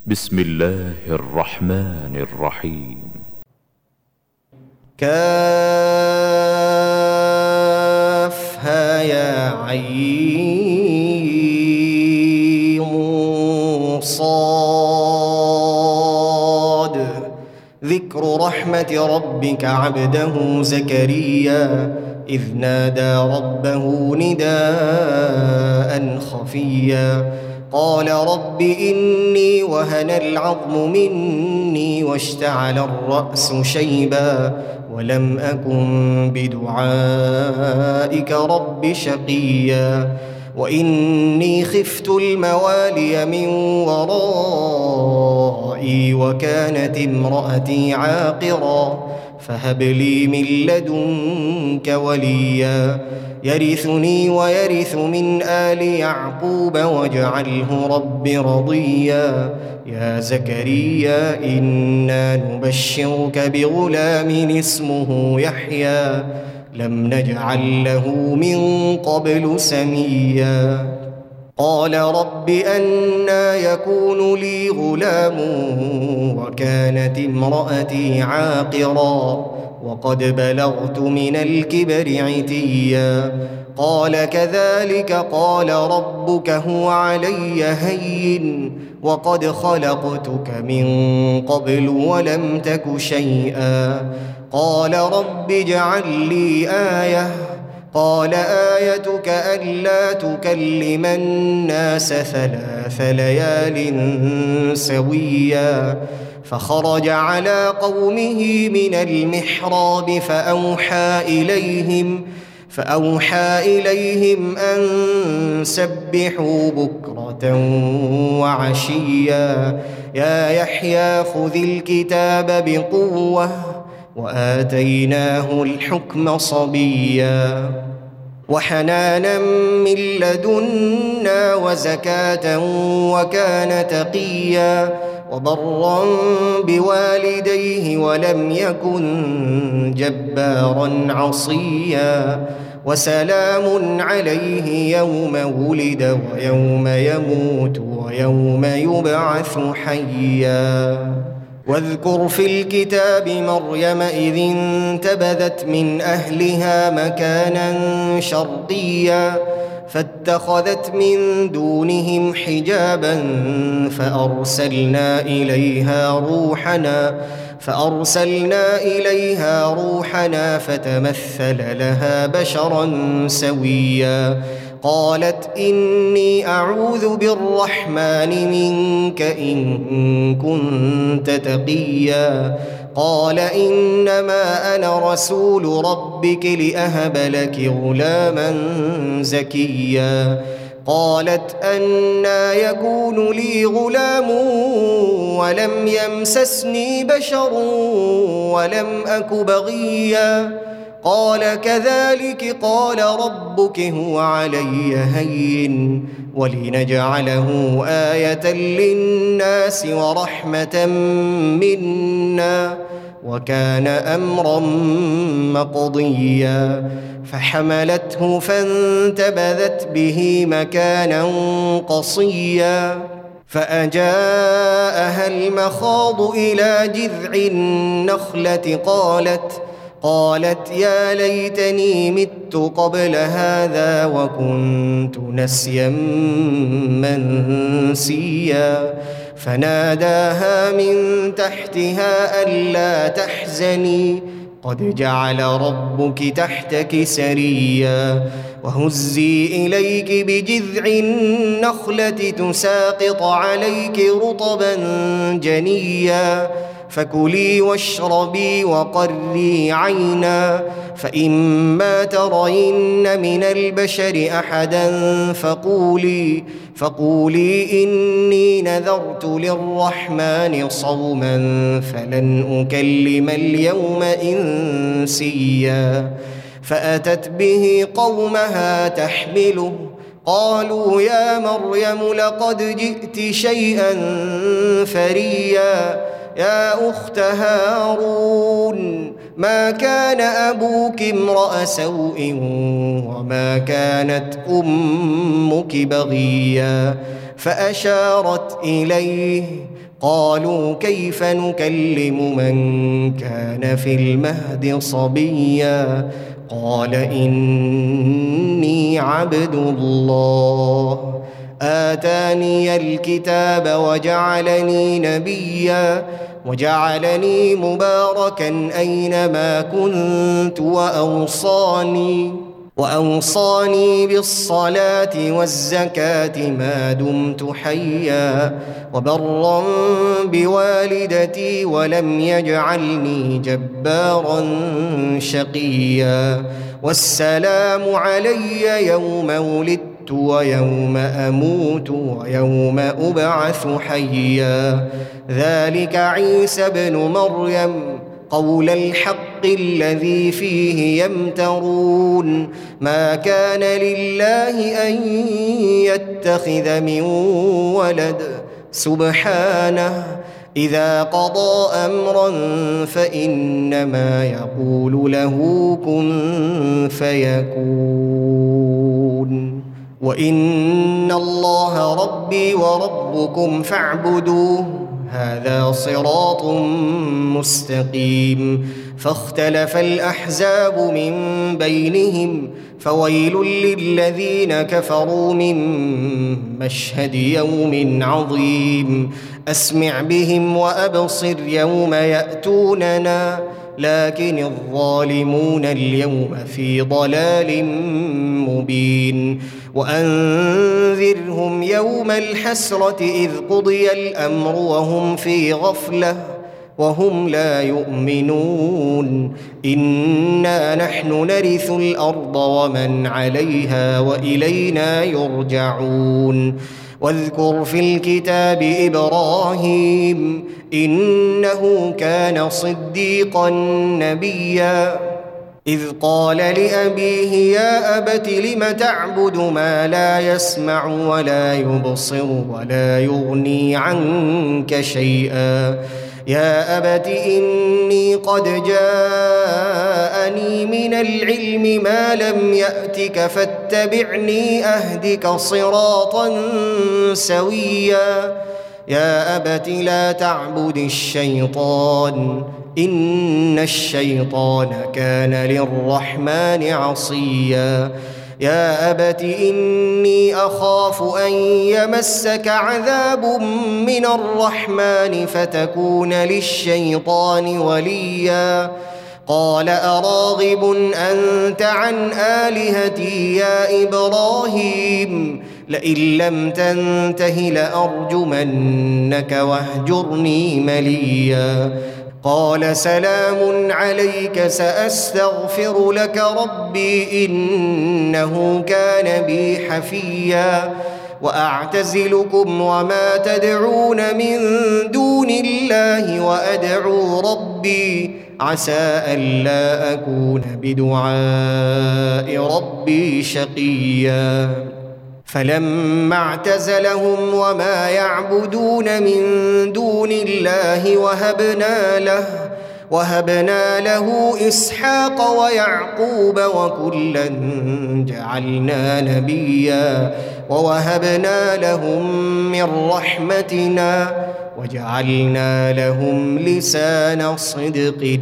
بسم الله الرحمن الرحيم. كافها يا عين صاد. ذكر رحمة ربك عبده زكريا إذ نادى ربه نداء خفيا قال رب إني وهن العظم مني واشتعل الرأس شيبا ولم أكن بدعائك رب شقيا وإني خفت الموالي من ورائي وكانت امرأتي عاقرا فهب لي من لدنك وليا يرثني ويرث من آل يعقوب واجعله رب رضيا يا زكريا إنا نبشرك بغلام اسمه يحيى لم نجعل له من قبل سميا قال رب أنى يكون لي غلام وكانت امرأتي عاقرا وقد بلغت من الكبر عتيا قال كذلك قال ربك هو علي هين وقد خلقتك من قبل ولم تك شيئا قال رب اجعل لي آية قال آيتك ألا تكلم الناس 3 ليال سويا فخرج على قومه من المحراب فأوحى إليهم أن سبحوا بكرة وعشيا يا يحيى خذ الكتاب بقوة وآتيناه الحكم صبيا وحنانا من لدنا وزكاة وكان تقيا وبرا بوالديه ولم يكن جبارا عصيا وسلام عليه يوم ولد ويوم يموت ويوم يبعث حيا واذكر في الكتاب مريم إذ انتبذت من أهلها مكانا شرقيا فاتخذت من دونهم حجابا فأرسلنا إليها روحنا فتمثل لها بشرا سويا قالت إني أعوذ بالرحمن منك إن كنت تقيا قال إنما أنا رسول ربك لأهب لك غلاما زكيا قالت أنى يكون لي غلام ولم يمسسني بشر ولم أك بغيا قال كذلك قال ربك هو علي هين ولنجعله آية للناس ورحمة منا وكان أمرا مقضيا فحملته فانتبذت به مكانا قصيا فأجاءها المخاض إلى جذع النخلة قالت يا ليتني مت قبل هذا وكنت نسيا منسيا فناداها من تحتها ألا تحزني قد جعل ربك تحتك سريا وهزي إليك بجذع النخلة تساقط عليك رطبا جنيا فكلي واشربي وقري عينا فإما ترين من البشر أحدا فقولي إني نذرت للرحمن صوما فلن أكلم اليوم إنسيا فأتت به قومها تحمله قالوا يا مريم لقد جئت شيئا فريا يا أخت هارون ما كان أبوك امرأ سوء وما كانت أمك بغيا فأشارت إليه. قالوا كيف نكلم من كان في المهد صبيا؟ قال إني عبد الله آتاني الكتاب وجعلني نبيا وجعلني مباركا أينما كنت وأوصاني بالصلاة والزكاة ما دمت حيا وبرا بوالدتي ولم يجعلني جبارا شقيا والسلام علي يوم ولدت ويوم أموت ويوم أبعث حيا ذلك عيسى ابن مريم قول الحق الذي فيه يمترون ما كان لله أن يتخذ من ولد سبحانه إذا قضى أمرا فإنما يقول له كن فيكون وإن الله ربي وربكم فاعبدوه هذا صراط مستقيم فاختلف الأحزاب من بينهم فويل للذين كفروا من مشهد يوم عظيم أسمع بهم وأبصر يوم يأتوننا لكن الظالمون اليوم في ضلال مبين وأنذرهم يوم الحسرة إذ قضي الأمر وهم في غفلة وهم لا يؤمنون إنا نحن نرث الأرض ومن عليها وإلينا يرجعون واذكر في الكتاب إبراهيم إنه كان صديقا نبيا إذ قال لأبيه يا أبت لم تعبد ما لا يسمع ولا يبصر ولا يغني عنك شيئا يا أبت إني قد جاءني من العلم ما لم يأتك فاتبعني أهدك صراطا سويا يا أبت لا تعبد الشيطان إن الشيطان كان للرحمن عصيا يا أبت إني أخاف أن يمسك عذاب من الرحمن فتكون للشيطان وليا قال أراغب أنت عن آلهتي يا إبراهيم لئن لم تنته لأرجمنك واهجرني مليا قال سلام عليك سأستغفر لك ربي إنه كان بي حفيا وأعتزلكم وما تدعون من دون الله وأدعو ربي عسى ألا أكون بدعاء ربي شقيا فلما اعتزلهم وما يعبدون من دون الله وهبنا له إسحاق ويعقوب وكلا جعلنا نبيا ووهبنا لهم من رحمتنا وجعلنا لهم لسان صدق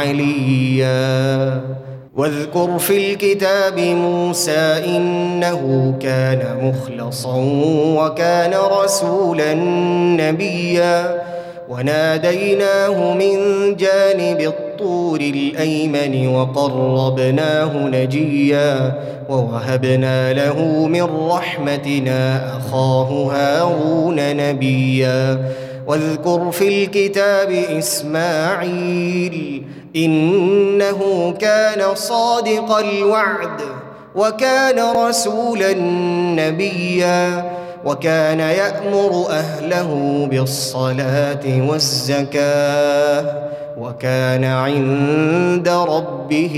عليا واذكر في الكتاب موسى إنه كان مخلصا وكان رسولا نبيا وناديناه من جانب الطور الأيمن وقربناه نجيا ووهبنا له من رحمتنا أخاه هارون نبيا واذكر في الكتاب إسماعيل إنه كان صادق الوعد وكان رسولا نبيا وكان يأمر أهله بالصلاة والزكاة وكان عند ربه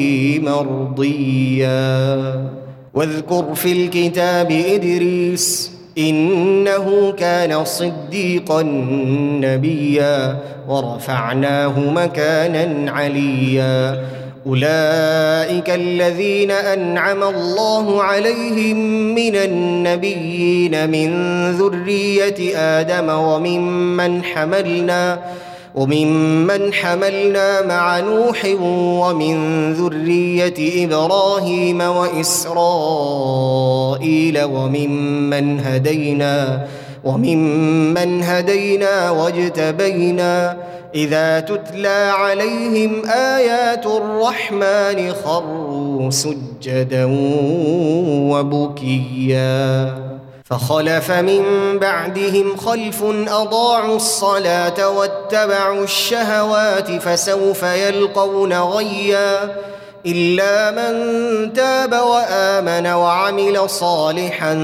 مرضيا واذكر في الكتاب إدريس إنه كان صديقا نبيا ورفعناه مكانا عليا أولئك الذين أنعم الله عليهم من النبيين من ذرية آدم وممن حملنا مع نوح ومن ذرية إبراهيم وإسرائيل وممن هدينا واجتبينا إذا تتلى عليهم آيات الرحمن خروا سجدا وبكيا فخلف من بعدهم خلف أضاعوا الصلاة واتبعوا الشهوات فسوف يلقون غيا إلا من تاب وآمن وعمل صالحا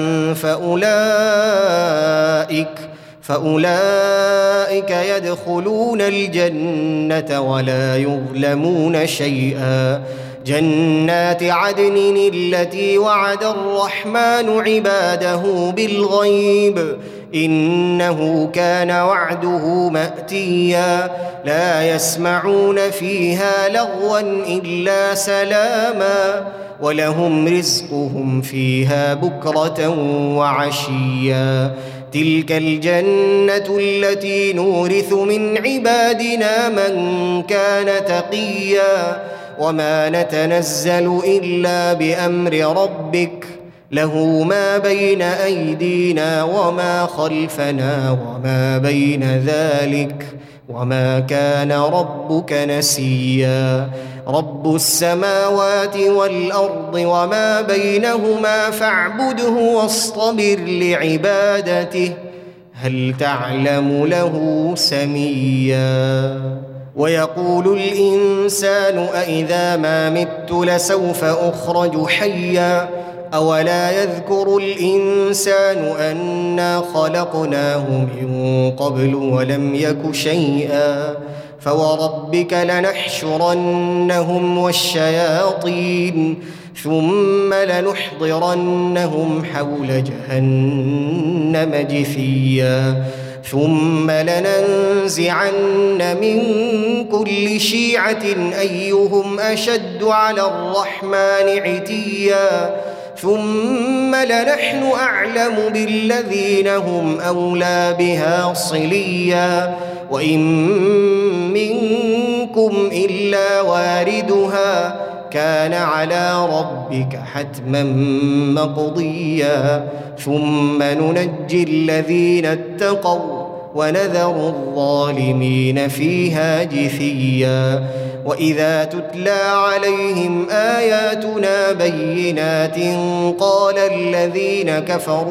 فأولئك يدخلون الجنة ولا يظلمون شيئا جنات عدن التي وعد الرحمن عباده بالغيب إنه كان وعده مأتيا لا يسمعون فيها لغوا إلا سلاما ولهم رزقهم فيها بكرة وعشيا تلك الجنة التي نورث من عبادنا من كان تقيا وما نتنزل إلا بأمر ربك له ما بين أيدينا وما خلفنا وما بين ذلك وما كان ربك نسيا رب السماوات والأرض وما بينهما فاعبده واصطبر لعبادته هل تعلم له سميا ويقول الإنسان أإذا ما مت لسوف أخرج حيا أولا يذكر الإنسان أنا خلقناه من قبل ولم يك شيئا فوربك لنحشرنهم والشياطين ثم لنحضرنهم حول جهنم جثيا ثم لننزعن من كل شيعة أيهم أشد على الرحمن عتيا ثم لنحن أعلم بالذين هم أولى بها صليا وإن منكم إلا واردها كان على ربك حتما مقضيا ثم ننجي الذين اتقوا ونذر الظالمين فيها جثيا وإذا تتلى عليهم آياتنا بينات قال الذين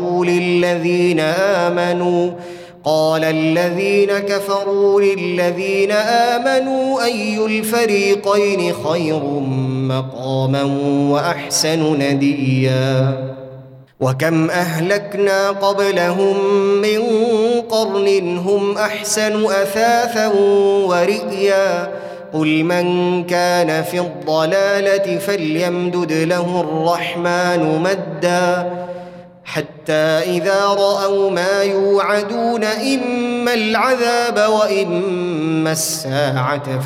كفروا للذين آمنوا أي الفريقين خير مقاما وأحسن نديا وكم أهلكنا قبلهم من قرن هم أحسن أثاثا ورئيا قل من كان في الضلالة فليمدد له الرحمن مدا حتى إذا رأوا ما يوعدون إما العذاب وإما الساعة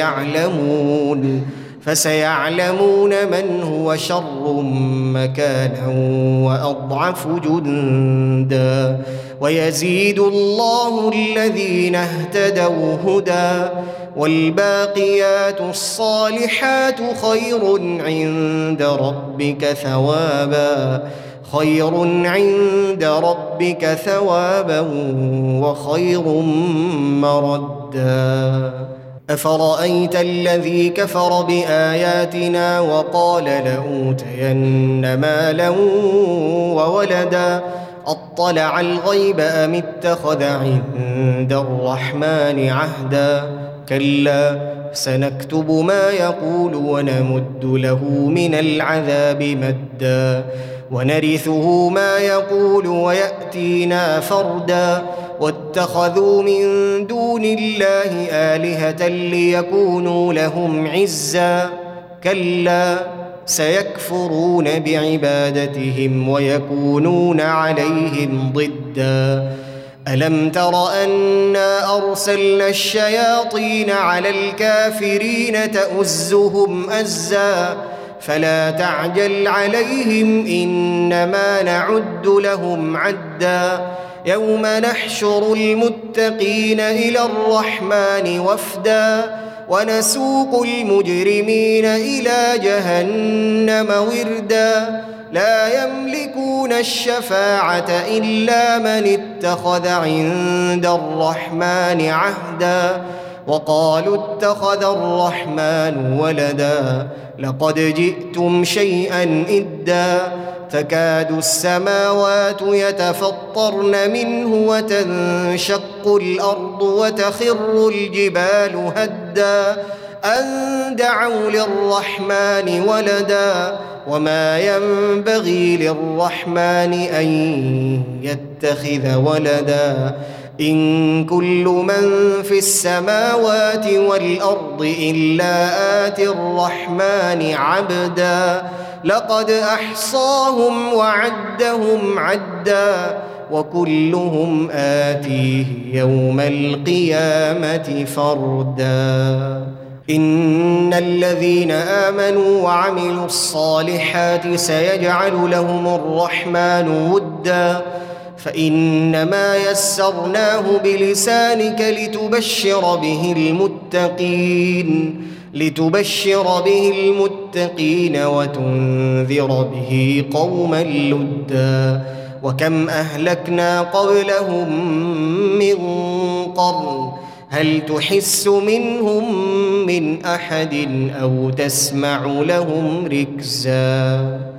فسيعلمون من هو شر مكانا وأضعف جندا ويزيد الله الذين اهتدوا هدى والباقيات الصالحات خير عند ربك ثوابا وخير مردا أفرأيت الذي كفر بآياتنا وقال لأوتين مالا وولدا أطلع الغيب أم اتخذ عند الرحمن عهدا كلا سنكتب ما يقول ونمد له من العذاب مدا ونرثه ما يقول ويأتينا فردا واتخذوا من دون الله آلهة ليكونوا لهم عزا كلا سيكفرون بعبادتهم ويكونون عليهم ضدا ألم تر أنا أرسلنا الشياطين على الكافرين تؤزهم أزا فلا تعجل عليهم إنما نعد لهم عدا يوم نحشر المتقين إلى الرحمن وفدا ونسوق المجرمين إلى جهنم وردا لا يملكون الشفاعة إلا من اتخذ عند الرحمن عهدا وقالوا اتخذ الرحمن ولدا لقد جئتم شيئا إدا تكاد السماوات يتفطرن منه وتنشق الأرض وتخر الجبال هدا أن دعوا للرحمن ولدا وما ينبغي للرحمن أن يتخذ ولدا إن كل من في السماوات والأرض إلا آتي الرحمن عبدا لقد أحصاهم وعدهم عدا وكلهم آتيه يوم القيامة فردا إن الذين آمنوا وعملوا الصالحات سيجعل لهم الرحمن ودا فإنما يسرناه بلسانك لتبشر به المتقين وتنذر به قوما لدا وكم أهلكنا قبلهم من قرن هل تحس منهم من أحد أو تسمع لهم ركزا